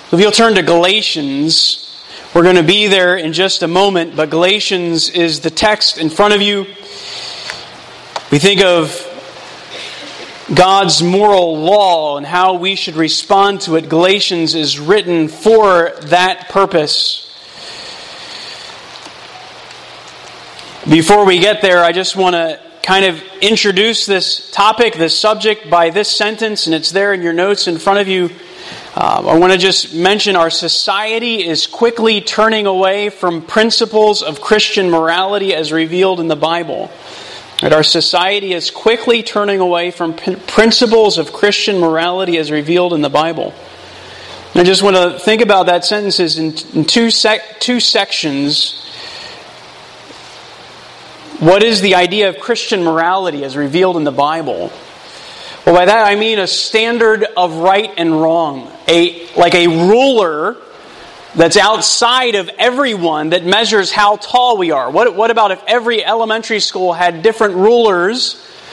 If you'll turn to Galatians, we're going to be there in just a moment, but Galatians is the text in front of you. We think of God's moral law and how we should respond to it. Galatians is written for that purpose. Before we get there, I just want to kind of introduce this topic, this subject, by this sentence, and it's there in your notes in front of you. I want to just mention our society is quickly turning away from principles of Christian morality as revealed in the Bible. That our society is quickly turning away from principles of Christian morality as revealed in the Bible. And I just want to think about that sentences in two sections. What is the idea of Christian morality as revealed in the Bible? Well, by that I mean a standard of right and wrong. Like a ruler that's outside of everyone that measures how tall we are. What about if every elementary school had different rulers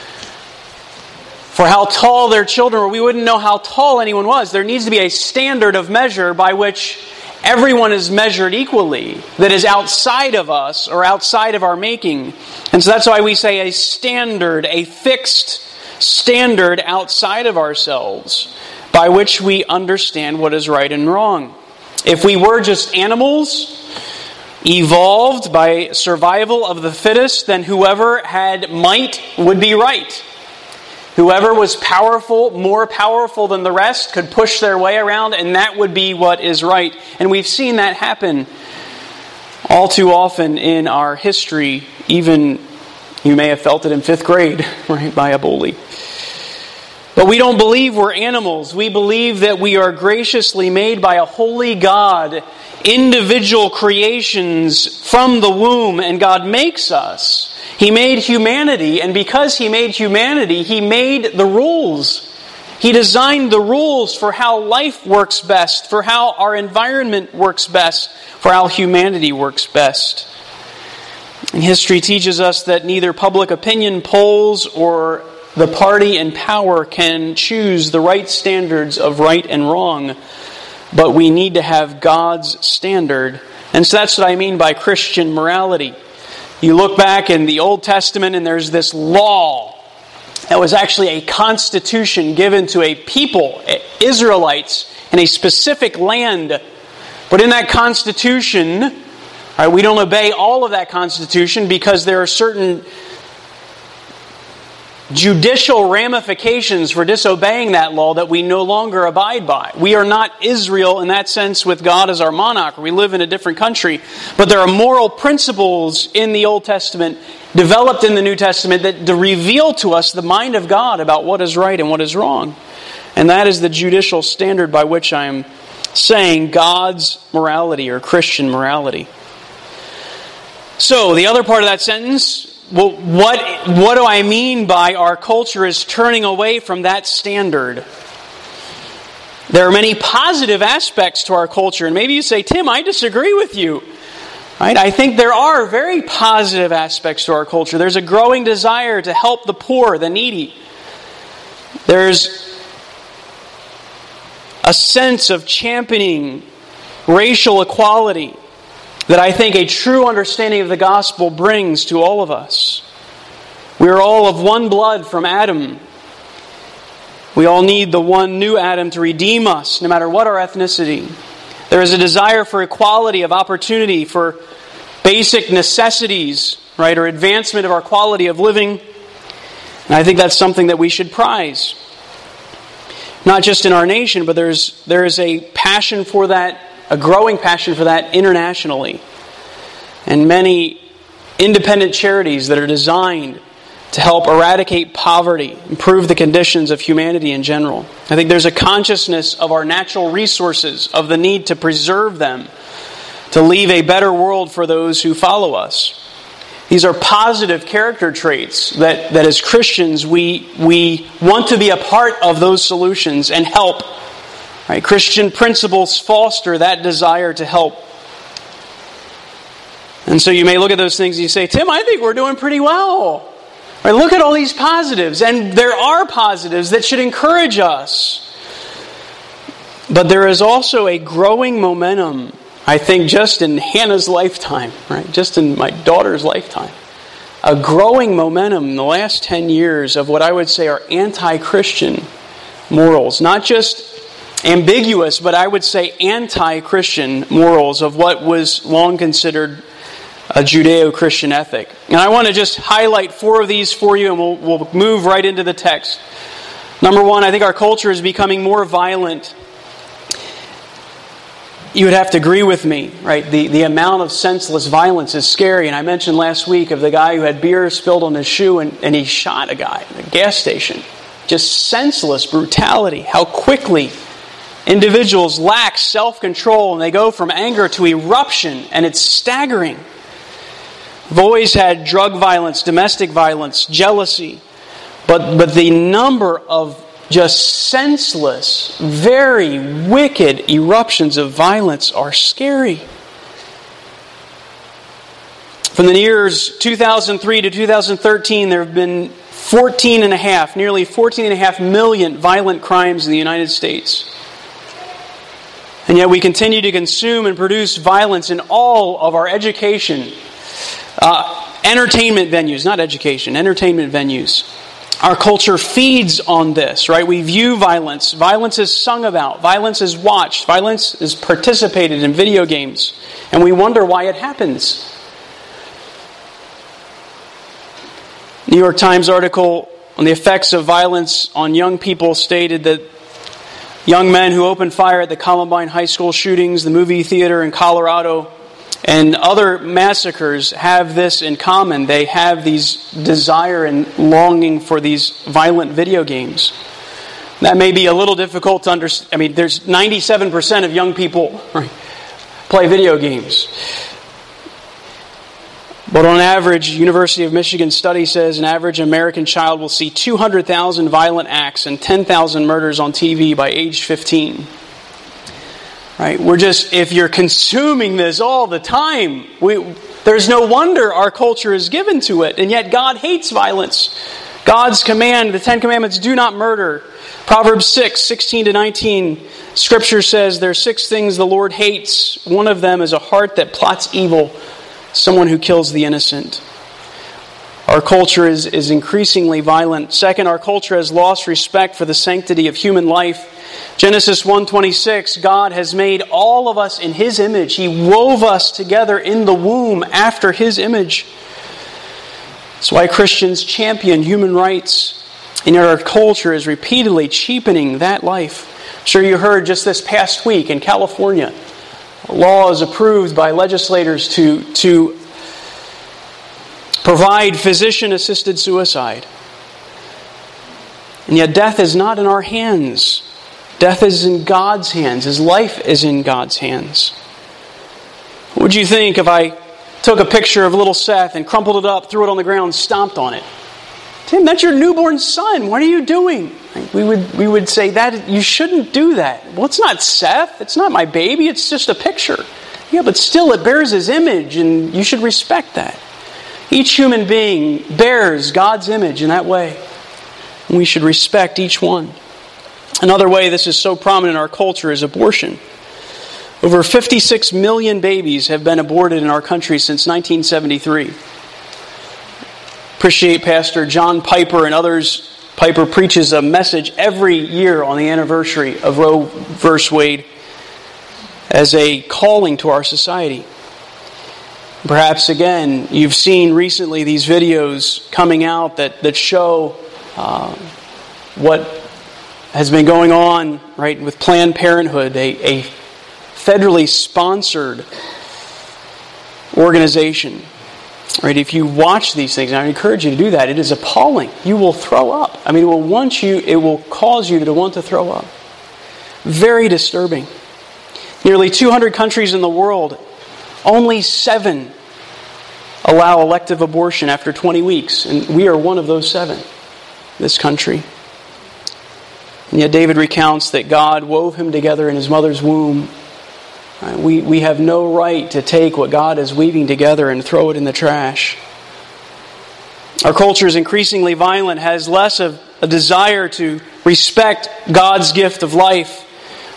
for how tall their children were? We wouldn't know how tall anyone was. There needs to be a standard of measure by which everyone is measured equally, that is outside of us or outside of our making. And so that's why we say a standard, a fixed standard outside of ourselves by which we understand what is right and wrong. If we were just animals, evolved by survival of the fittest, then whoever had might would be right. Whoever was powerful, more powerful than the rest, could push their way around, and that would be what is right. And we've seen that happen all too often in our history. Even, you may have felt it in 5th grade, right, by a bully. But we don't believe we're animals. We believe that we are graciously made by a holy God, individual creations from the womb, and God makes us. He made humanity, and because He made humanity, He made the rules. He designed the rules for how life works best, for how our environment works best, for how humanity works best. And history teaches us that neither public opinion polls or the party in power can choose the right standards of right and wrong, but we need to have God's standard. And so that's what I mean by Christian morality. You look back in the Old Testament and there's this law that was actually a constitution given to a people, Israelites, in a specific land. But in that constitution, right, we don't obey all of that constitution because there are certain judicial ramifications for disobeying that law that we no longer abide by. We are not Israel in that sense with God as our monarch. We live in a different country. But there are moral principles in the Old Testament developed in the New Testament that reveal to us the mind of God about what is right and what is wrong. And that is the judicial standard by which I am saying God's morality or Christian morality. So, the other part of that sentence, well, what do I mean by our culture is turning away from that standard? There are many positive aspects to our culture, and maybe you say, Tim, I disagree with you. Right? I think there are very positive aspects to our culture. There's a growing desire to help the poor, the needy. There's a sense of championing racial equality that I think a true understanding of the gospel brings to all of us. We are all of one blood from Adam. We all need the one new Adam to redeem us, no matter what our ethnicity. There is a desire for equality of opportunity, for basic necessities, right, or advancement of our quality of living. And I think that's something that we should prize. Not just in our nation, but there is a passion for that, a growing passion for that internationally. And many independent charities that are designed to help eradicate poverty, improve the conditions of humanity in general. I think there's a consciousness of our natural resources, of the need to preserve them, to leave a better world for those who follow us. These are positive character traits that as Christians we want to be a part of those solutions and help. Right? Christian principles foster that desire to help. And so you may look at those things and you say, Tim, I think we're doing pretty well. Right? Look at all these positives. And there are positives that should encourage us. But there is also a growing momentum, I think, just in Hannah's lifetime, right? Just in my daughter's lifetime. A growing momentum in the last 10 years of what I would say are anti-Christian morals. Not just ambiguous, but I would say anti-Christian morals of what was long considered a Judeo-Christian ethic. And I want to just highlight 4 of these for you, and we'll move right into the text. Number 1, I think our culture is becoming more violent. You would have to agree with me, right? The amount of senseless violence is scary. And I mentioned last week of the guy who had beer spilled on his shoe and he shot a guy at a gas station. Just senseless brutality. How quickly individuals lack self-control and they go from anger to eruption, and it's staggering. We've always had drug violence, domestic violence, jealousy, but the number of just senseless, very wicked eruptions of violence are scary. From the years 2003 to 2013, there have been nearly 14.5 million violent crimes in the United States. And yet we continue to consume and produce violence in all of our education, entertainment venues, not education, entertainment venues. Our culture feeds on this, right? We view violence. Violence is sung about. Violence is watched. Violence is participated in video games. And we wonder why it happens. New York Times article on the effects of violence on young people stated that young men who opened fire at the Columbine High School shootings, the movie theater in Colorado, and other massacres have this in common. They have these desire and longing for these violent video games. That may be a little difficult to understand. I mean, there's 97% of young people play video games. But on average, University of Michigan study says an average American child will see 200,000 violent acts and 10,000 murders on TV by age 15. Right? If you're consuming this all the time, there's no wonder our culture is given to it. And yet God hates violence. God's command, the 10 Commandments, do not murder. Proverbs 6:16-19, Scripture says there are 6 things the Lord hates. One of them is a heart that plots evil, someone who kills the innocent. Our culture is increasingly violent. Second, our culture has lost respect for the sanctity of human life. Genesis 1:26, God has made all of us in His image. He wove us together in the womb after His image. That's why Christians champion human rights. And yet our culture is repeatedly cheapening that life. I'm sure you heard just this past week in California, a law is approved by legislators to provide physician-assisted suicide. And yet death is not in our hands. Death is in God's hands. His life is in God's hands. What would you think if I took a picture of little Seth and crumpled it up, threw it on the ground, stomped on it? Tim, that's your newborn son. What are you doing? We would say that you shouldn't do that. Well, it's not Seth. It's not my baby. It's just a picture. Yeah, but still it bears His image, and you should respect that. Each human being bears God's image in that way. And we should respect each one. Another way this is so prominent in our culture is abortion. Over 56 million babies have been aborted in our country since 1973. Appreciate Pastor John Piper and others. Piper preaches a message every year on the anniversary of Roe v. Wade as a calling to our society. Perhaps, again, you've seen recently these videos coming out that show what has been going on, right, with Planned Parenthood, a federally sponsored organization. Right? If you watch these things, and I encourage you to do that, it is appalling. You will throw up. I mean, it will cause you to want to throw up. Very disturbing. Nearly 200 countries in the world, only 7 allow elective abortion after 20 weeks. And we are one of those 7, this country. And yet David recounts that God wove him together in his mother's womb. We have no right to take what God is weaving together and throw it in the trash. Our culture is increasingly violent, has less of a desire to respect God's gift of life.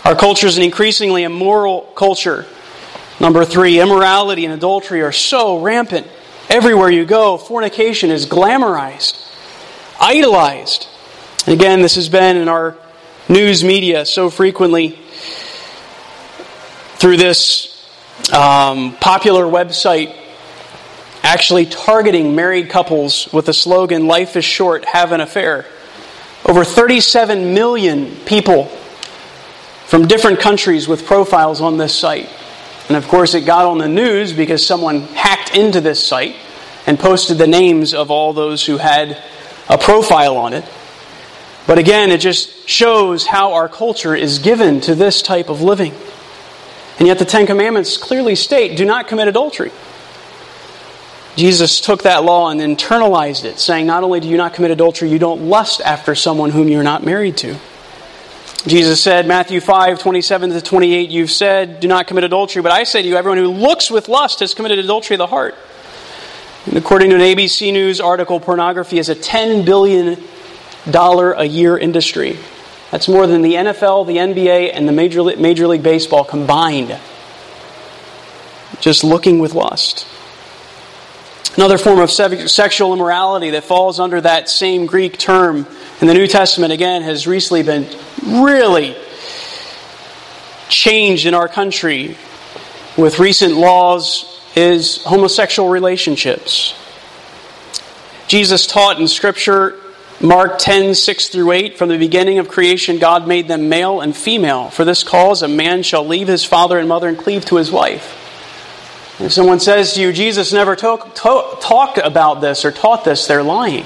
Our culture is an increasingly immoral culture. Number 3, immorality and adultery are so rampant. Everywhere you go, fornication is glamorized, idolized. And again, this has been in our news media so frequently through this popular website actually targeting married couples with the slogan, "Life is short, have an affair." Over 37 million people from different countries with profiles on this site. And of course it got on the news because someone hacked into this site and posted the names of all those who had a profile on it. But again, it just shows how our culture is given to this type of living. And yet the Ten Commandments clearly state, do not commit adultery. Jesus took that law and internalized it, saying not only do you not commit adultery, you don't lust after someone whom you're not married to. Jesus said, Matthew 5:27-28, you've said, do not commit adultery, but I say to you, everyone who looks with lust has committed adultery of the heart. And according to an ABC News article, pornography is a $10 billion a year industry. That's more than the NFL, the NBA, and the Major League Baseball combined. Just looking with lust. Another form of sexual immorality that falls under that same Greek term in the New Testament, again, has recently been really changed in our country with recent laws, is homosexual relationships. Jesus taught in Scripture, Mark 10:6-8, from the beginning of creation, God made them male and female. For this cause, a man shall leave his father and mother and cleave to his wife. If someone says to you, Jesus never talked about this or taught this, they're lying.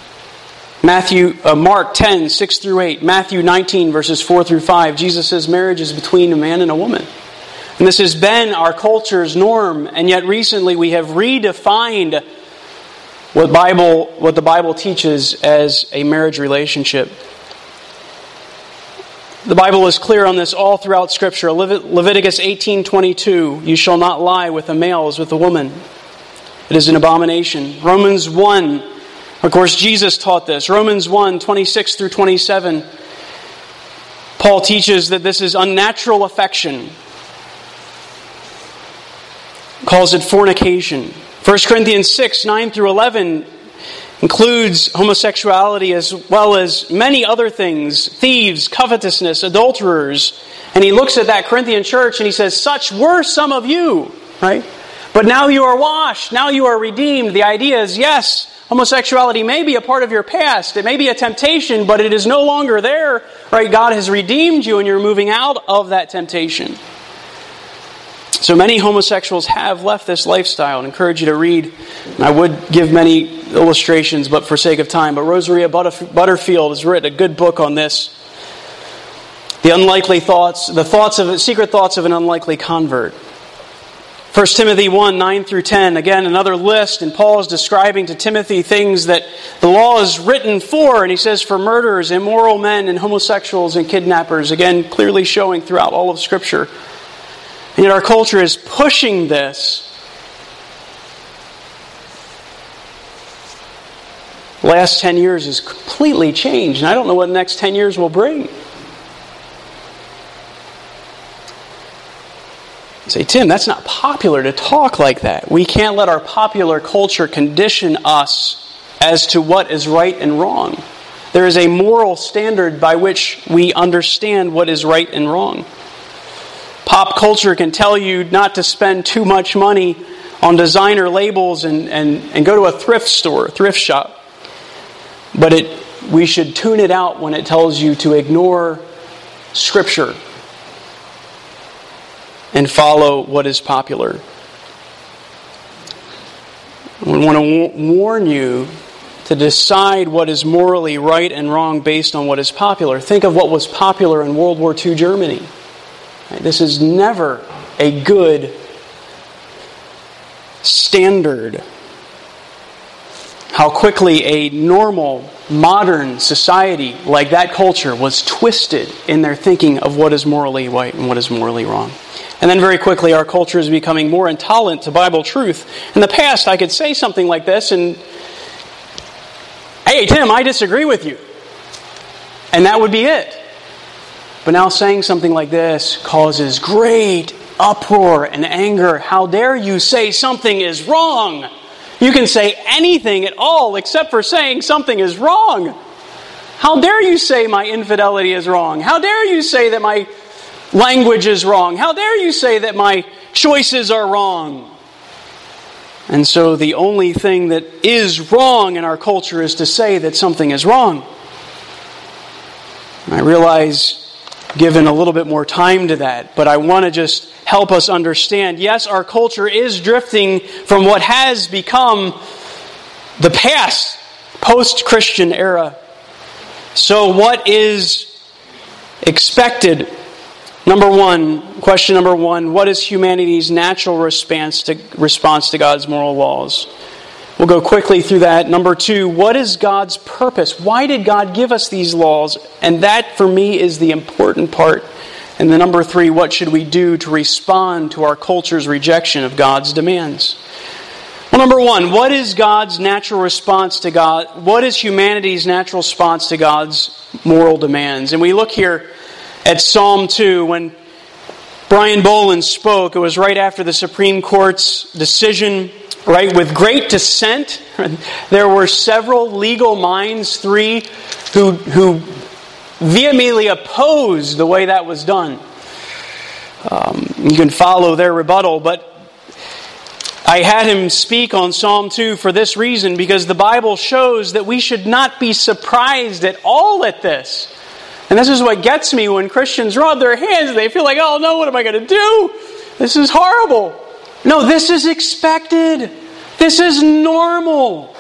Mark 10:6-8, Matthew 19:4-5, Jesus says marriage is between a man and a woman. And this has been our culture's norm, and yet recently we have redefined what the Bible teaches as a marriage relationship. The Bible is clear on this all throughout Scripture. Leviticus 18:22, you shall not lie with a male as with a woman. It is an abomination. Romans 1, of course Jesus taught this. Romans 1:26-27, Paul teaches that this is unnatural affection. Calls it fornication. 1 Corinthians 6:9-11 includes homosexuality as well as many other things, thieves, covetousness, adulterers. And he looks at that Corinthian church and he says, such were some of you, right? But now you are washed, now you are redeemed. The idea is, yes, homosexuality may be a part of your past, it may be a temptation, but it is no longer there, right? God has redeemed you and you're moving out of that temptation. So many homosexuals have left this lifestyle. I encourage you to read. I would give many illustrations, but for sake of time. But Rosaria Butterfield has written a good book on this. The unlikely thoughts, secret thoughts of an unlikely convert. 1 Timothy 1:9-10. Again, another list, and Paul is describing to Timothy things that the law is written for, and he says for murderers, immoral men, and homosexuals, and kidnappers. Again, clearly showing throughout all of Scripture. And yet our culture is pushing this. The last 10 years has completely changed, and I don't know what the next 10 years will bring. You say, Tim, that's not popular to talk like that. We can't let our popular culture condition us as to what is right and wrong. There is a moral standard by which we understand what is right and wrong. Pop culture can tell you not to spend too much money on designer labels and go to a thrift shop. But we should tune it out when it tells you to ignore Scripture and follow what is popular. We want to warn you to decide what is morally right and wrong based on what is popular. Think of what was popular in World War II Germany. This is never a good standard. How quickly a normal, modern society like that culture was twisted in their thinking of what is morally right and what is morally wrong. And then very quickly our culture is becoming more intolerant to Bible truth. In the past I could say something like this and, hey Tim, I disagree with you. And that would be it. But now saying something like this causes great uproar and anger. How dare you say something is wrong? You can say anything at all except for saying something is wrong. How dare you say my infidelity is wrong? How dare you say that my language is wrong? How dare you say that my choices are wrong? And so the only thing that is wrong in our culture is to say that something is wrong. I realize, given a little bit more time to that, but I want to just help us understand, yes, our culture is drifting from what has become the past, post-Christian era. So what is expected? Question number one, what is humanity's natural response to God's moral laws? We'll go quickly through that. Number two, what is God's purpose? Why did God give us these laws? And that, for me, is the important part. And then number three, what should we do to respond to our culture's rejection of God's demands? Well, number one, what is God's natural response to God? What is humanity's natural response to God's moral demands? And we look here at Psalm 2, when Brian Boland spoke, it was right after the Supreme Court's decision, right, with great dissent. There were several legal minds, three, who vehemently opposed the way that was done. You can follow their rebuttal, but I had him speak on Psalm 2 for this reason, because the Bible shows that we should not be surprised at all at this. And this is what gets me when Christians rub their hands and they feel like, oh no, what am I going to do? This is horrible. No, this is expected. This is normal.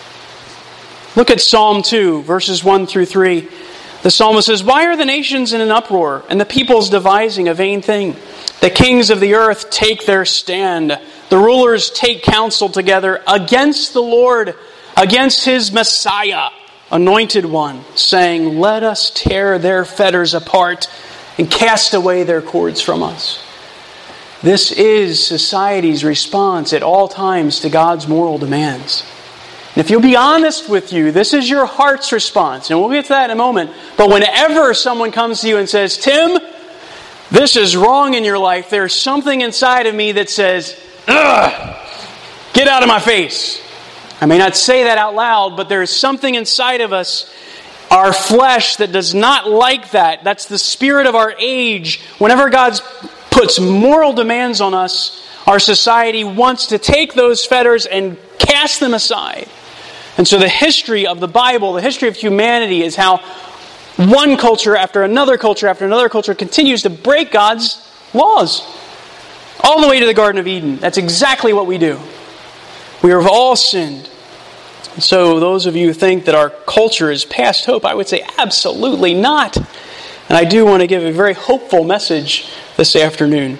Look at Psalm 2, verses 1 through 3. The psalmist says, why are the nations in an uproar and the peoples devising a vain thing? The kings of the earth take their stand. The rulers take counsel together against the Lord, against His Messiah, Anointed One, saying, let us tear their fetters apart and cast away their cords from us. This is society's response at all times to God's moral demands. And if you'll be honest with you, this is your heart's response. And we'll get to that in a moment. But whenever someone comes to you and says, Tim, this is wrong in your life, there's something inside of me that says, ugh, get out of my face. I may not say that out loud, but there is something inside of us, our flesh, that does not like that. That's the spirit of our age. Whenever God puts moral demands on us, our society wants to take those fetters and cast them aside. And so the history of the Bible, the history of humanity, is how one culture after another culture continues to break God's laws. All the way to the Garden of Eden. That's exactly what we do. We have all sinned. So those of you who think that our culture is past hope, I would say absolutely not. And I do want to give a very hopeful message this afternoon.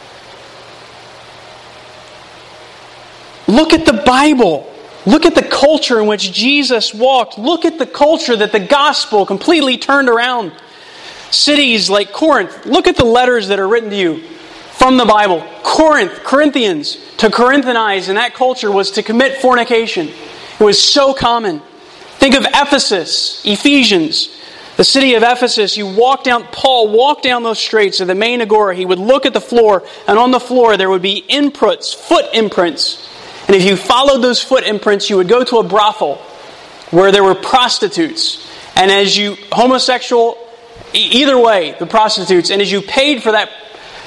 Look at the Bible. Look at the culture in which Jesus walked. Look at the culture that the gospel completely turned around. Cities like Corinth. Look at the letters that are written to you from the Bible. Corinthians, to Corinthianize in that culture was to commit fornication. It was so common. Think of Ephesus, Ephesians. The city of Ephesus, Paul walked down those streets of the main agora. He would look at the floor, and on the floor there would be foot imprints. And if you followed those foot imprints, you would go to a brothel where there were prostitutes. And as you, homosexual, either way, the prostitutes, and as you paid for that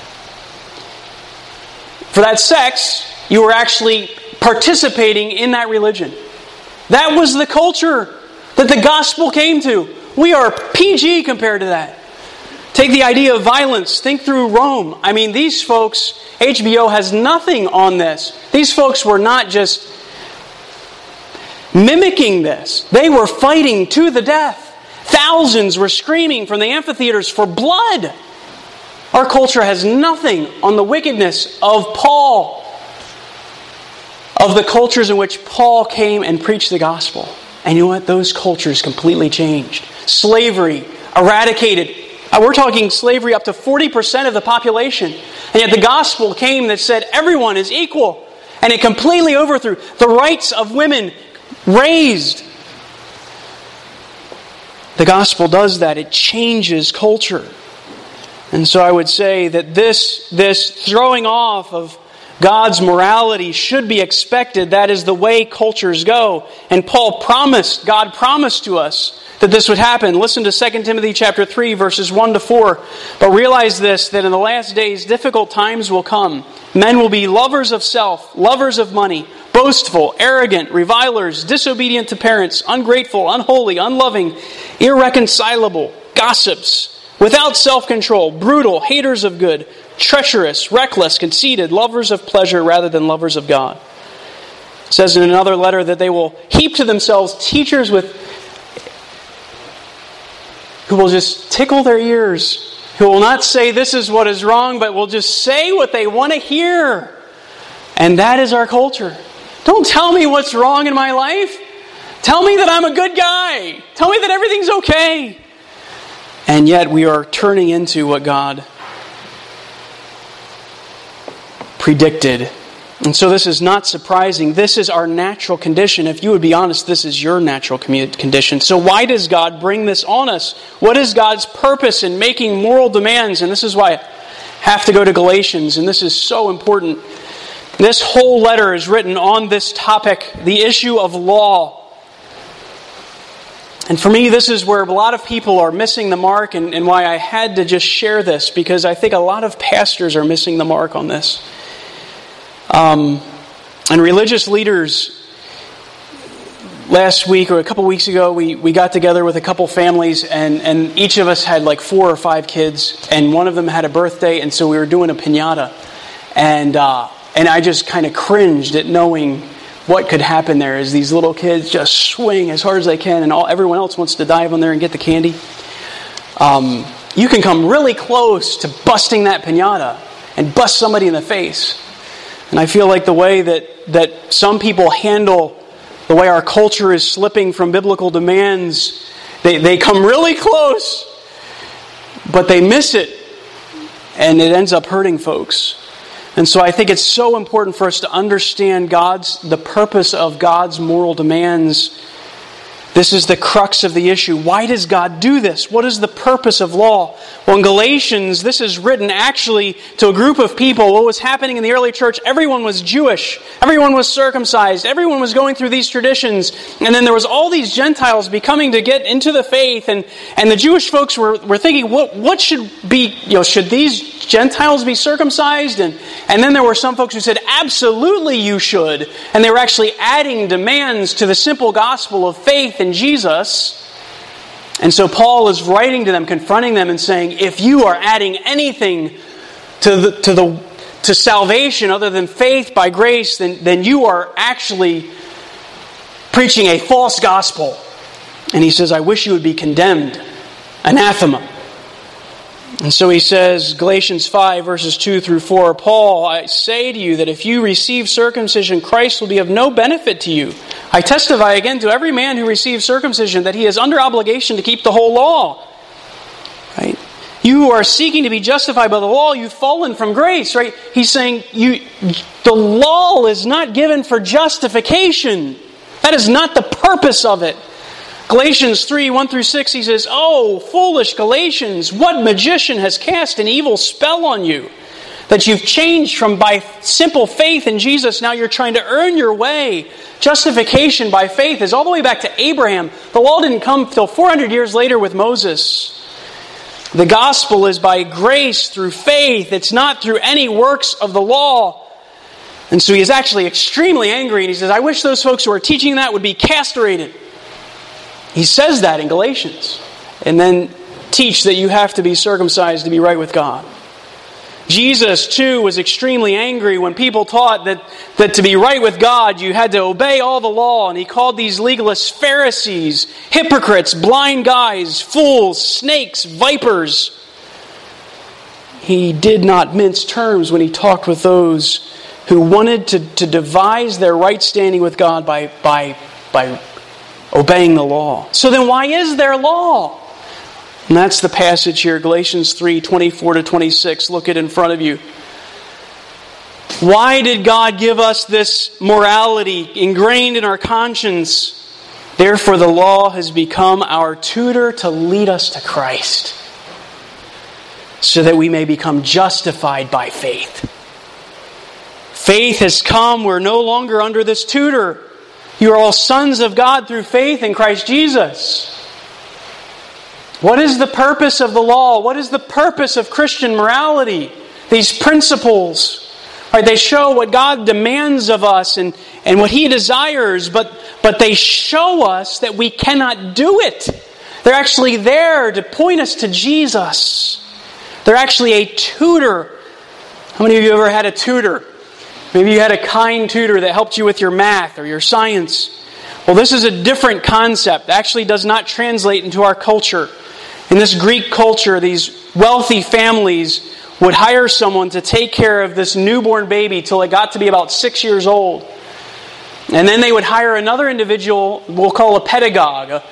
sex, you were actually participating in that religion. That was the culture that the gospel came to. We are PG compared to that. Take the idea of violence. Think through Rome. I mean, these folks, HBO has nothing on this. These folks were not just mimicking this. They were fighting to the death. Thousands were screaming from the amphitheaters for blood. Our culture has nothing on the wickedness of Paul, of the cultures in which Paul came and preached the gospel. And you know what? Those cultures completely changed. Slavery, eradicated. We're talking slavery up to 40% of the population. And yet the gospel came that said everyone is equal. And it completely overthrew the rights of women, raised. The gospel does that. It changes culture. And so I would say that this throwing off of God's morality should be expected. That is the way cultures go. And God promised to us that this would happen. Listen to 2 Timothy chapter 3, verses 1 to 4. But realize this, that in the last days difficult times will come. Men will be lovers of self, lovers of money, boastful, arrogant, revilers, disobedient to parents, ungrateful, unholy, unloving, irreconcilable, gossips, without self-control, brutal, haters of good, treacherous, reckless, conceited, lovers of pleasure rather than lovers of God. It says in another letter that they will heap to themselves teachers who will just tickle their ears, who will not say this is what is wrong, but will just say what they want to hear. And that is our culture. Don't tell me what's wrong in my life. Tell me that I'm a good guy. Tell me that everything's okay. And yet we are turning into what God predicted. And so this is not surprising. This is our natural condition. If you would be honest, this is your natural condition. So why does God bring this on us? What is God's purpose in making moral demands? And this is why I have to go to Galatians, and this is so important. This whole letter is written on this topic, the issue of law. And for me, this is where a lot of people are missing the mark, and why I had to just share this, because I think a lot of pastors are missing the mark on this. And religious leaders, last week or a couple weeks ago, we got together with a couple families, and each of us had like 4 or 5 kids, and one of them had a birthday, and so we were doing a piñata. And I just kind of cringed at knowing what could happen there as these little kids just swing as hard as they can, and everyone else wants to dive on there and get the candy. You can come really close to busting that piñata and bust somebody in the face. And I feel like the way that some people handle the way our culture is slipping from biblical demands, they come really close, but they miss it, and it ends up hurting folks. And so I think it's so important for us to understand the purpose of God's moral demands. This is the crux of the issue. Why does God do this? What is the purpose of law? Well, in Galatians, this is written actually to a group of people. What was happening in the early church, everyone was Jewish. Everyone was circumcised. Everyone was going through these traditions. And then there was all these Gentiles becoming to get into the faith. And the Jewish folks were thinking, what should be, should these Gentiles be circumcised? And then there were some folks who said, absolutely you should. And they were actually adding demands to the simple gospel of faith in Jesus. And so Paul is writing to them, confronting them and saying, if you are adding anything to salvation other than faith by grace, then you are actually preaching a false gospel. And he says, I wish you would be condemned, anathema. And so he says, Galatians 5, verses 2 through 4, Paul, I say to you that if you receive circumcision, Christ will be of no benefit to you. I testify again to every man who receives circumcision that he is under obligation to keep the whole law. Right? You who are seeking to be justified by the law, you've fallen from grace. Right? He's saying the law is not given for justification. That is not the purpose of it. Galatians 3, 1 through 6, he says, oh, foolish Galatians, what magician has cast an evil spell on you? That you've changed from by simple faith in Jesus, now you're trying to earn your way. Justification by faith is all the way back to Abraham. The law didn't come till 400 years later with Moses. The gospel is by grace through faith. It's not through any works of the law. And so he is actually extremely angry, and he says, I wish those folks who are teaching that would be castrated. He says that in Galatians. And then teach that you have to be circumcised to be right with God. Jesus, too, was extremely angry when people taught that to be right with God, you had to obey all the law. And he called these legalists Pharisees, hypocrites, blind guys, fools, snakes, vipers. He did not mince terms when he talked with those who wanted to devise their right standing with God by obeying the law. So then why is there law? And that's the passage here, Galatians 3, 24 to 26. Look it in front of you. Why did God give us this morality ingrained in our conscience? Therefore the law has become our tutor to lead us to Christ. so that we may become justified by faith. Faith has come. We're no longer under this tutor. You are all sons of God through faith in Christ Jesus. What is the purpose of the law? What is the purpose of Christian morality? These principles, right, they show what God demands of us and what He desires, but they show us that we cannot do it. They're actually there to point us to Jesus. They're actually a tutor. How many of you ever had a tutor? Maybe you had a kind tutor that helped you with your math or your science. Well, this is a different concept. It actually does not translate into our culture. In this Greek culture, these wealthy families would hire someone to take care of this newborn baby till it got to be about 6 years old. And then they would hire another individual, we'll call a pedagogue, a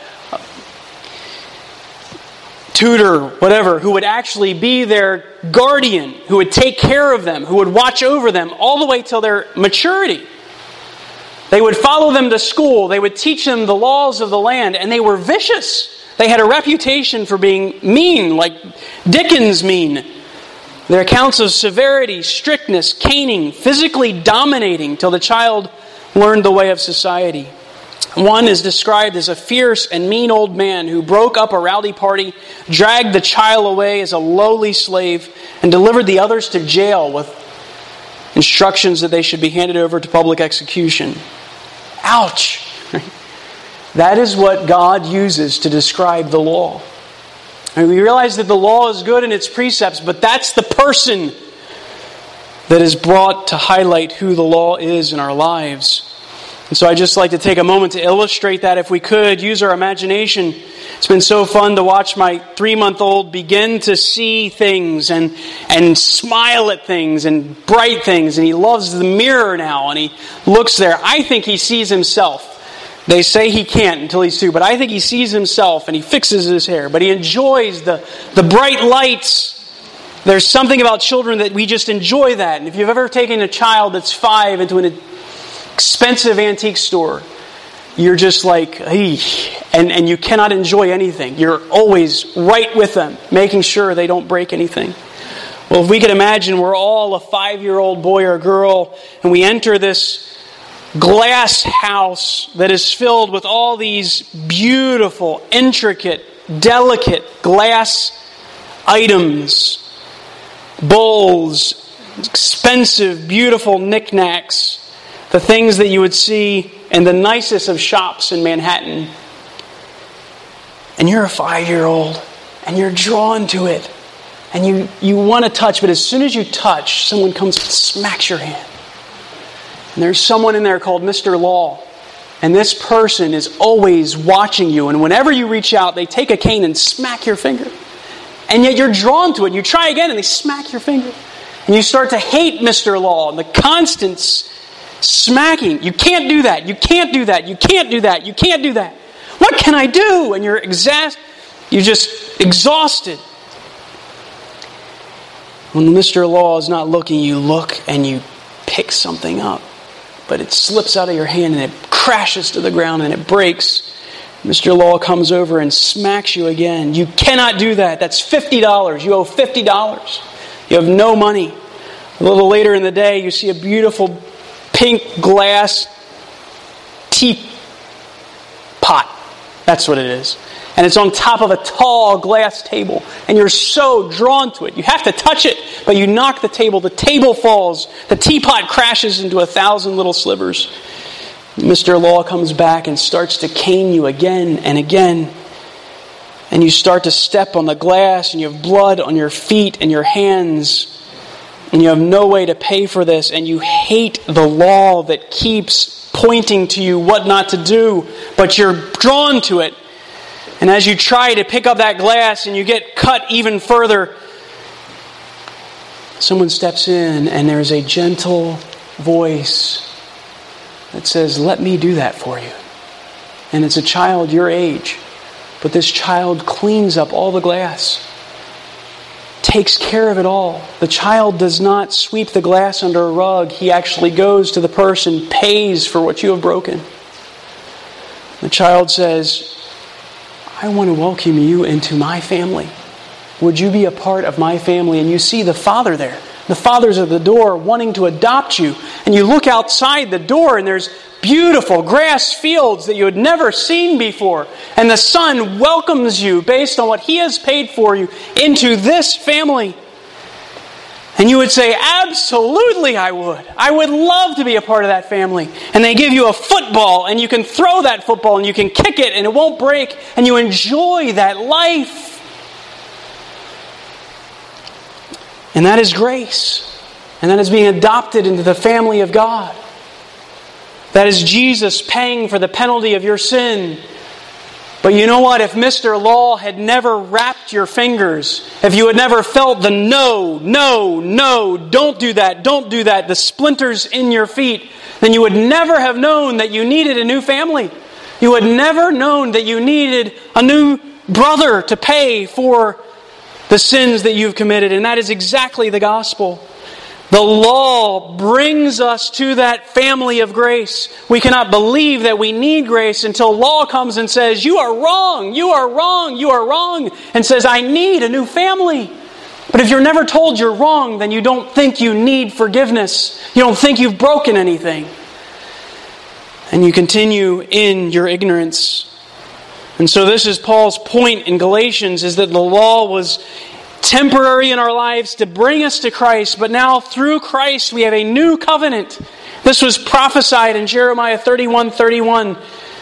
tutor, whatever, who would actually be their guardian, who would take care of them, who would watch over them all the way till their maturity. They would follow them to school. They would teach them the laws of the land, and they were vicious. They had a reputation for being mean, like Dickens mean. Their accounts of severity, strictness, caning, physically dominating till the child learned the way of society. One is described as a fierce and mean old man who broke up a rowdy party, dragged the child away as a lowly slave, and delivered the others to jail with instructions that they should be handed over to public execution. Ouch! That is what God uses to describe the law. And we realize that the law is good in its precepts, but that's the person that is brought to highlight who the law is in our lives. And so I'd just like to take a moment to illustrate that, if we could, use our imagination. It's been so fun to watch my 3-month-old begin to see things and smile at things and bright things. And he loves the mirror now, and he looks there. I think he sees himself. They say he can't until he's 2, but I think he sees himself and he fixes his hair. But he enjoys the bright lights. There's something about children that we just enjoy that. And if you've ever taken a child that's 5 into an expensive antique store, you're just like, and you cannot enjoy anything. You're always right with them, making sure they don't break anything. Well, if we could imagine we're all a 5-year-old boy or girl, and we enter this glass house that is filled with all these beautiful, intricate, delicate glass items, bowls, expensive, beautiful knickknacks, the things that you would see in the nicest of shops in Manhattan. And you're a 5-year-old, and you're drawn to it, and you want to touch, but as soon as you touch, someone comes and smacks your hand. And there's someone in there called Mr. Law. And this person is always watching you. And whenever you reach out, they take a cane and smack your finger. And yet you're drawn to it. You try again and they smack your finger. And you start to hate Mr. Law and the constant smacking. You can't do that. You can't do that. You can't do that. You can't do that. What can I do? And you're just exhausted. When Mr. Law is not looking, you look and you pick something up. But it slips out of your hand and it crashes to the ground and it breaks. Mr. Law comes over and smacks you again. You cannot do that. That's $50. You owe $50. You have no money. A little later in the day, you see a beautiful pink glass teapot. That's what it is. And it's on top of a tall glass table. And you're so drawn to it. You have to touch it, but you knock the table. The table falls. The teapot crashes into 1,000 little slivers. Mr. Law comes back and starts to cane you again and again. And you start to step on the glass, and you have blood on your feet and your hands. And you have no way to pay for this. And you hate the law that keeps pointing to you what not to do. But you're drawn to it. And as you try to pick up that glass and you get cut even further, someone steps in and there's a gentle voice that says, "Let me do that for you." And it's a child your age. But this child cleans up all the glass, takes care of it all. The child does not sweep the glass under a rug. He actually goes to the person, pays for what you have broken. The child says, "I want to welcome you into my family. would you be a part of my family? And you see the father there. The father's at the door wanting to adopt you. And you look outside the door and there's beautiful grass fields that you had never seen before. And the son welcomes you based on what he has paid for you into this family. And you would say, absolutely I would. I would love to be a part of that family. And they give you a football and you can throw that football and you can kick it and it won't break. And you enjoy that life. And that is grace. And that is being adopted into the family of God. That is Jesus paying for the penalty of your sin. But you know what? If Mr. Law had never wrapped your fingers, if you had never felt the no, don't do that, the splinters in your feet, then you would never have known that you needed a new family. You would never known that you needed a new brother to pay for the sins that you've committed. And that is exactly the gospel. The law brings us to that family of grace. We cannot believe that we need grace until law comes and says, you are wrong, you are wrong, you are wrong, and says, I need a new family. But if you're never told you're wrong, then you don't think you need forgiveness. You don't think you've broken anything. And you continue in your ignorance. And so this is Paul's point in Galatians, is that the law was temporary in our lives to bring us to Christ, but now through Christ we have a new covenant. This was prophesied in Jeremiah 31:31.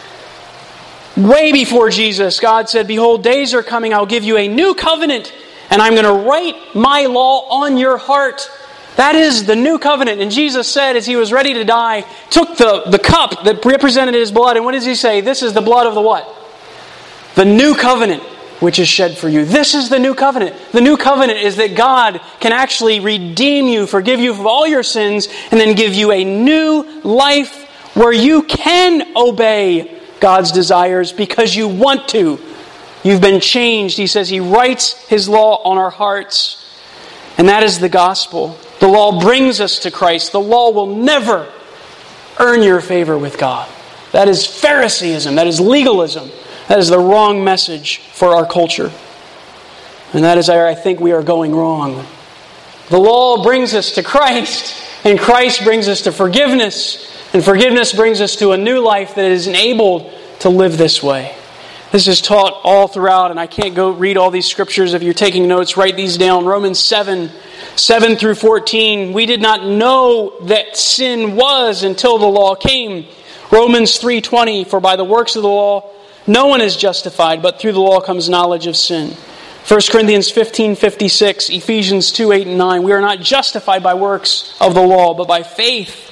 Way before Jesus, God said, behold, days are coming, I'll give you a new covenant, and I'm going to write my law on your heart. That is the new covenant. And Jesus said, as he was ready to die, took the cup that represented his blood, and what does he say? This is the blood of the what? The new covenant, which is shed for you. This is the new covenant. The new covenant is that God can actually redeem you, forgive you of all your sins, and then give you a new life where you can obey God's desires because you want to. You've been changed. He says he writes his law on our hearts. And that is the gospel. The law brings us to Christ. The law will never earn your favor with God. That is Phariseeism. That is legalism. That is the wrong message for our culture. And that is where I think we are going wrong. The law brings us to Christ, and Christ brings us to forgiveness, and forgiveness brings us to a new life that is enabled to live this way. This is taught all throughout, and I can't go read all these scriptures. If you're taking notes, write these down. Romans 7 through 14. We did not know that sin was until the law came. Romans 3:20. For by the works of the law no one is justified, but through the law comes knowledge of sin. 1 Corinthians 15:56, Ephesians 2:8 and 9. We are not justified by works of the law, but by faith.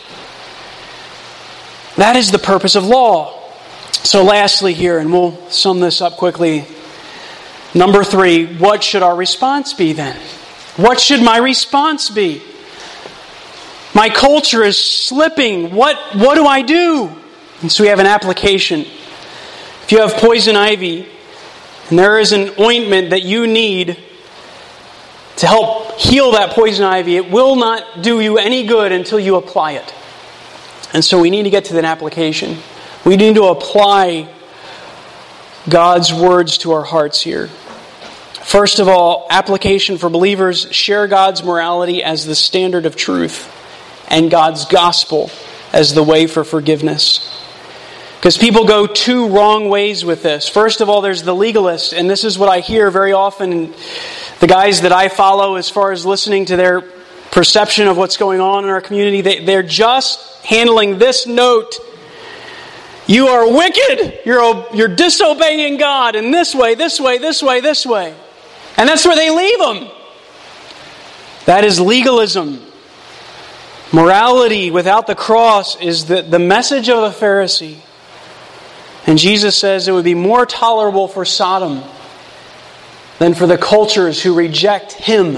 That is the purpose of law. So lastly here, and we'll sum this up quickly. Number 3, what should our response be then? What should my response be? My culture is slipping. What do I do? And so we have an application. If you have poison ivy, and there is an ointment that you need to help heal that poison ivy, it will not do you any good until you apply it. And so we need to get to that application. We need to apply God's words to our hearts here. First of all, application for believers: share God's morality as the standard of truth and God's gospel as the way for forgiveness. Because people go two wrong ways with this. First of all, there's the legalist, and this is what I hear very often. The guys that I follow, as far as listening to their perception of what's going on in our community, they're just handling this note. You are wicked. You're disobeying God in this way, this way, this way, this way. And that's where they leave them. That is legalism. Morality without the cross is the message of the Pharisee. And Jesus says it would be more tolerable for Sodom than for the cultures who reject Him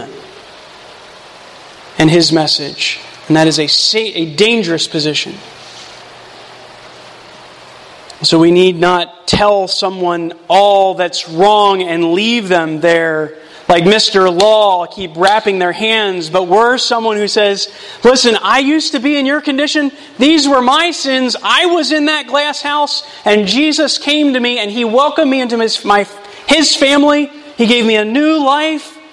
and His message. And that is a dangerous position. So we need not tell someone all that's wrong and leave them there like Mr. Law, keep wrapping their hands. But we're someone who says, listen, I used to be in your condition. These were my sins. I was in that glass house, and Jesus came to me and He welcomed me into His family. He gave me a new life.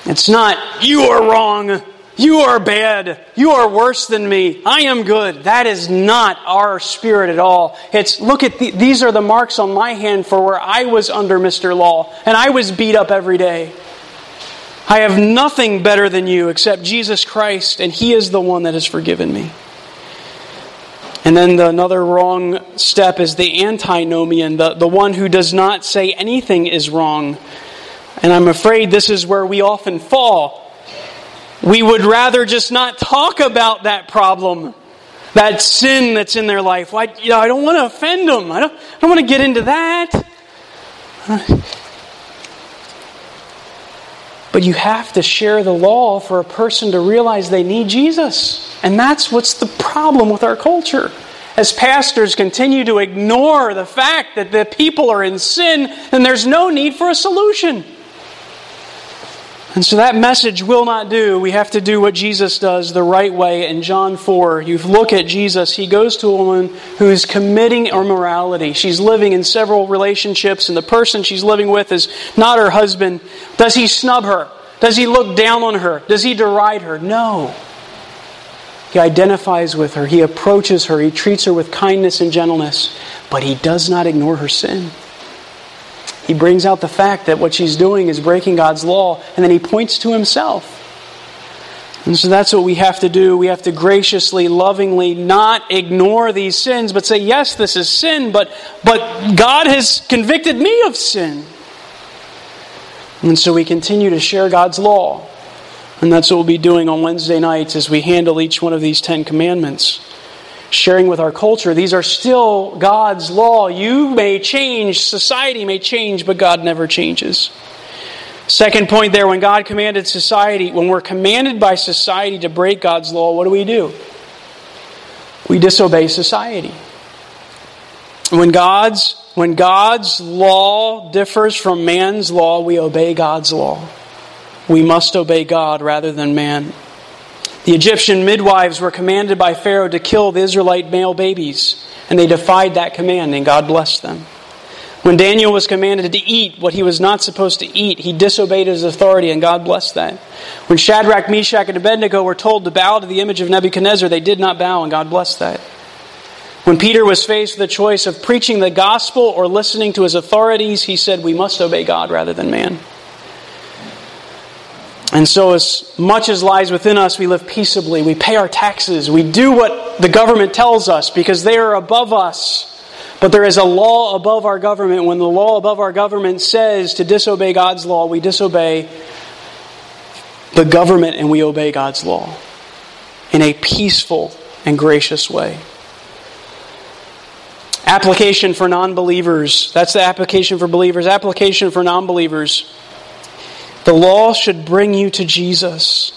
It's not, you are wrong, you are bad, you are worse than me, I am good. That is not our spirit at all. It's, look at these are the marks on my hand for where I was under Mr. Law, and I was beat up every day. I have nothing better than you except Jesus Christ, and He is the one that has forgiven me. And then another wrong step is the antinomian, the one who does not say anything is wrong. And I'm afraid this is where we often fall. We would rather just not talk about that problem, that sin that's in their life. I don't want to offend them. I don't want to get into that. But you have to share the law for a person to realize they need Jesus. And that's what's the problem with our culture. As pastors continue to ignore the fact that the people are in sin, then there's no need for a solution. And so that message will not do. We have to do what Jesus does the right way. In John 4, you look at Jesus. He goes to a woman who is committing immorality. She's living in several relationships, and the person she's living with is not her husband. Does he snub her? Does he look down on her? Does he deride her? No. He identifies with her. He approaches her. He treats her with kindness and gentleness. But he does not ignore her sin. He brings out the fact that what she's doing is breaking God's law, and then he points to himself. And so that's what we have to do. We have to graciously, lovingly not ignore these sins, but say, yes, this is sin, but God has convicted me of sin. And so we continue to share God's law. And that's what we'll be doing on Wednesday nights as we handle each one of these 10 commandments. Sharing with our culture, these are still God's law. You may change, society may change, but God never changes. Second point there, when God commanded society, when we're commanded by society to break God's law, what do? We disobey society. When God's law differs from man's law, we obey God's law. We must obey God rather than man. The Egyptian midwives were commanded by Pharaoh to kill the Israelite male babies, and they defied that command, and God blessed them. When Daniel was commanded to eat what he was not supposed to eat, he disobeyed his authority, and God blessed that. When Shadrach, Meshach, and Abednego were told to bow to the image of Nebuchadnezzar, they did not bow, and God blessed that. When Peter was faced with the choice of preaching the gospel or listening to his authorities, he said, we must obey God rather than man. And so as much as lies within us, we live peaceably. We pay our taxes. We do what the government tells us because they are above us. But there is a law above our government. When the law above our government says to disobey God's law, we disobey the government and we obey God's law in a peaceful and gracious way. Application for non-believers. That's the application for believers. Application for non-believers. The law should bring you to Jesus.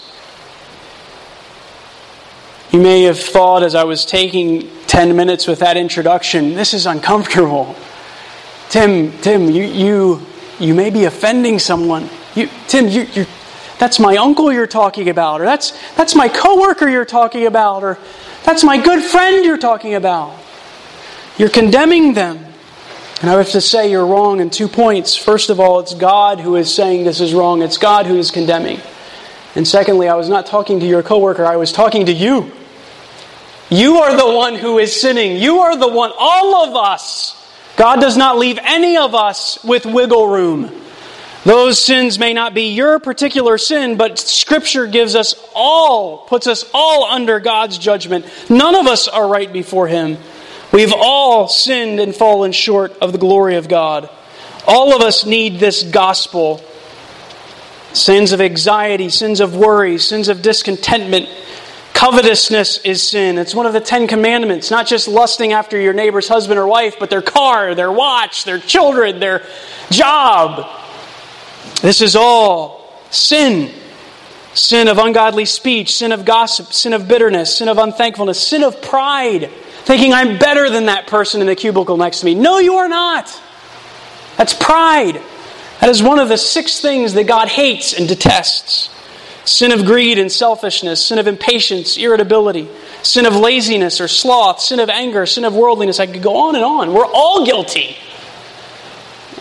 You may have thought as I was taking 10 minutes with that introduction, this is uncomfortable. Tim, you may be offending someone. Tim, that's my uncle you're talking about, or that's my coworker you're talking about, or that's my good friend you're talking about. You're condemning them. And I have to say you're wrong in 2 points. First of all, it's God who is saying this is wrong. It's God who is condemning. And secondly, I was not talking to your coworker. I was talking to you. You are the one who is sinning. You are the one, all of us. God does not leave any of us with wiggle room. Those sins may not be your particular sin, but Scripture puts us all under God's judgment. None of us are right before Him. We've all sinned and fallen short of the glory of God. All of us need this gospel. Sins of anxiety, sins of worry, sins of discontentment. Covetousness is sin. It's one of the 10 commandments. Not just lusting after your neighbor's husband or wife, but their car, their watch, their children, their job. This is all sin. Sin of ungodly speech, sin of gossip, sin of bitterness, sin of unthankfulness, sin of pride. Thinking I'm better than that person in the cubicle next to me. No, you are not. That's pride. That is one of the 6 things that God hates and detests. Sin of greed and selfishness, sin of impatience, irritability, sin of laziness or sloth, sin of anger, sin of worldliness. I could go on and on. We're all guilty.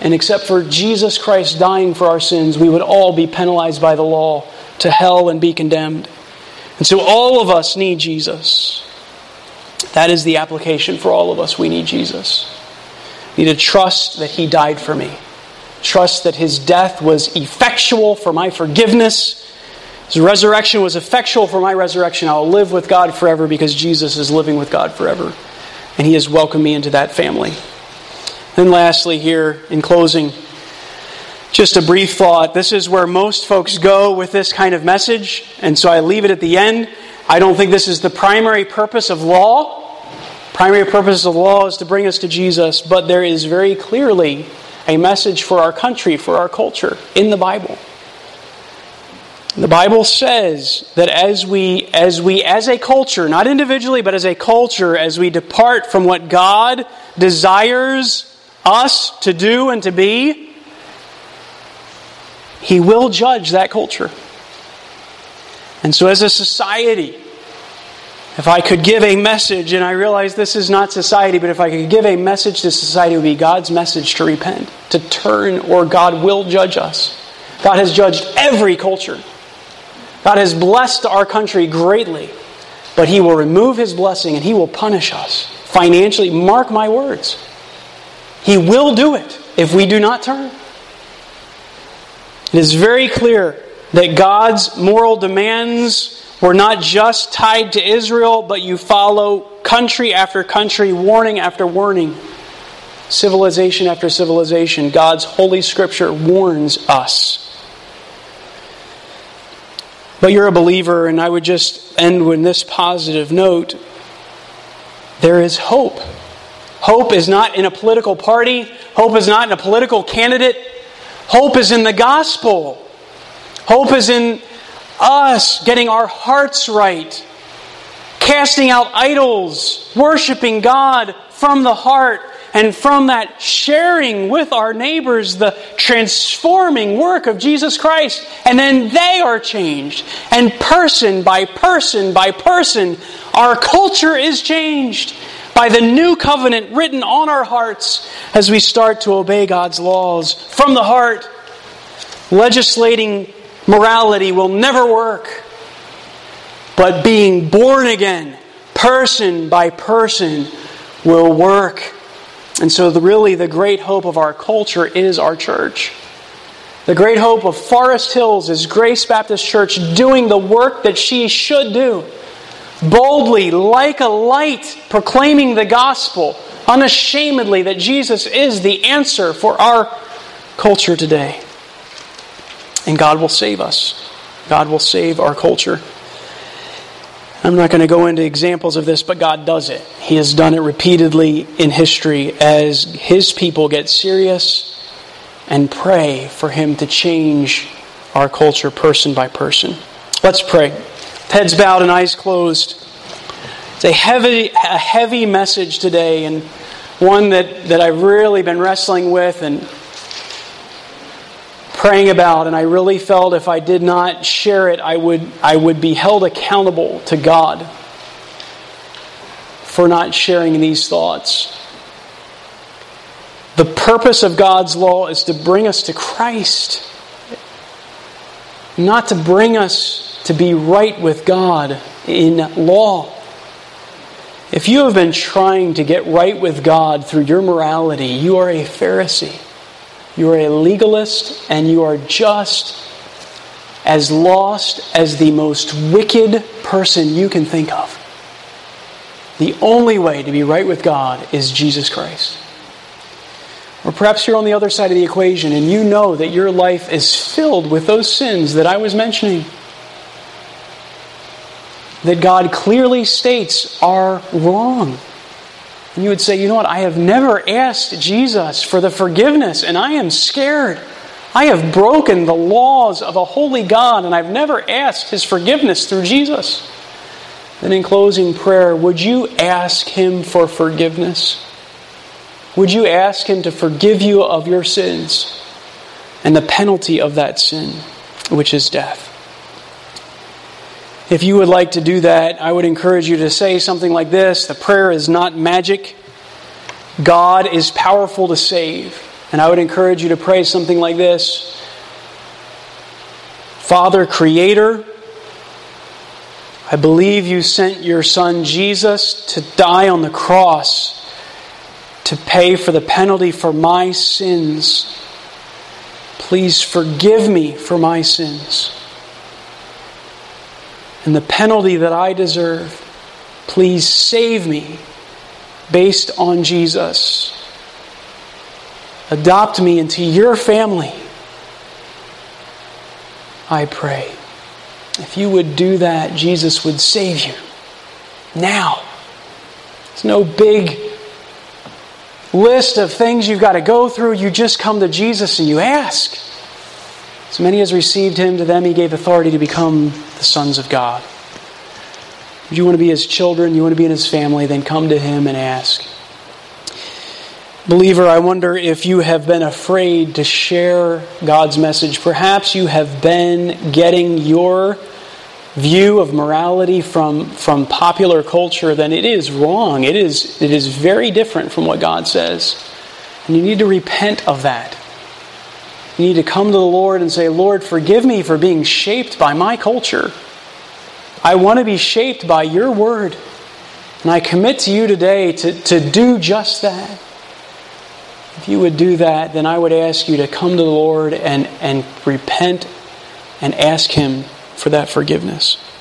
And except for Jesus Christ dying for our sins, we would all be penalized by the law to hell and be condemned. And so all of us need Jesus. That is the application for all of us. We need Jesus. We need to trust that He died for me. Trust that His death was effectual for my forgiveness. His resurrection was effectual for my resurrection. I will live with God forever because Jesus is living with God forever. And He has welcomed me into that family. And lastly here, in closing, just a brief thought. This is where most folks go with this kind of message, and so I leave it at the end. I don't think this is the primary purpose of law. Primary purpose of law is to bring us to Jesus, but there is very clearly a message for our country, for our culture, in the Bible. The Bible says that as we as a culture, not individually, but as a culture, as we depart from what God desires us to do and to be, He will judge that culture. And so as a society, if I could give a message, and I realize this is not society, but if I could give a message to society, it would be God's message to repent, to turn, or God will judge us. God has judged every culture. God has blessed our country greatly, but He will remove His blessing and He will punish us financially. Mark my words. He will do it if we do not turn. It is very clear that God's moral demands were not just tied to Israel, but you follow country after country, warning after warning, civilization after civilization. God's Holy Scripture warns us. But you're a believer, and I would just end with this positive note. There is hope. Hope is not in a political party. Hope is not in a political candidate. Hope is in the gospel. Hope is in us getting our hearts right, casting out idols, worshiping God from the heart, and from that sharing with our neighbors the transforming work of Jesus Christ. And then they are changed. And person by person by person, our culture is changed by the new covenant written on our hearts as we start to obey God's laws from the heart. Legislating morality will never work, but being born again, person by person, will work. And so really the great hope of our culture is our church. The great hope of Forest Hills is Grace Baptist Church doing the work that she should do. Boldly, like a light, proclaiming the gospel, unashamedly that Jesus is the answer for our culture today. And God will save us. God will save our culture. I'm not going to go into examples of this, but God does it. He has done it repeatedly in history as His people get serious and pray for Him to change our culture person by person. Let's pray. Heads bowed and eyes closed. It's a heavy message today, and one that I've really been wrestling with and praying about, and I really felt if I did not share it, I would be held accountable to God for not sharing these thoughts. The purpose of God's law is to bring us to Christ, not to bring us to be right with God in law. If you have been trying to get right with God through your morality, you are a Pharisee. You are a legalist, and you are just as lost as the most wicked person you can think of. The only way to be right with God is Jesus Christ. Or perhaps you're on the other side of the equation and you know that your life is filled with those sins that I was mentioning, that God clearly states are wrong. And you would say, you know what, I have never asked Jesus for the forgiveness, and I am scared. I have broken the laws of a holy God, and I've never asked His forgiveness through Jesus. Then in closing prayer, would you ask Him for forgiveness? Would you ask Him to forgive you of your sins and the penalty of that sin, which is death? If you would like to do that, I would encourage you to say something like this: the prayer is not magic. God is powerful to save. And I would encourage you to pray something like this. Father, Creator, I believe you sent your Son Jesus to die on the cross to pay for the penalty for my sins. Please forgive me for my sins. And the penalty that I deserve, please save me based on Jesus. Adopt me into your family, I pray. If you would do that, Jesus would save you. Now. It's no big list of things you've got to go through. You just come to Jesus and you ask. As many as received Him, to them He gave authority to become the sons of God. If you want to be His children, you want to be in His family, then come to Him and ask. Believer, I wonder if you have been afraid to share God's message. Perhaps you have been getting your view of morality from popular culture. Then it is wrong. It is very different from what God says. And you need to repent of that. You need to come to the Lord and say, Lord, forgive me for being shaped by my culture. I want to be shaped by your word. And I commit to you today to do just that. If you would do that, then I would ask you to come to the Lord and repent and ask Him for that forgiveness.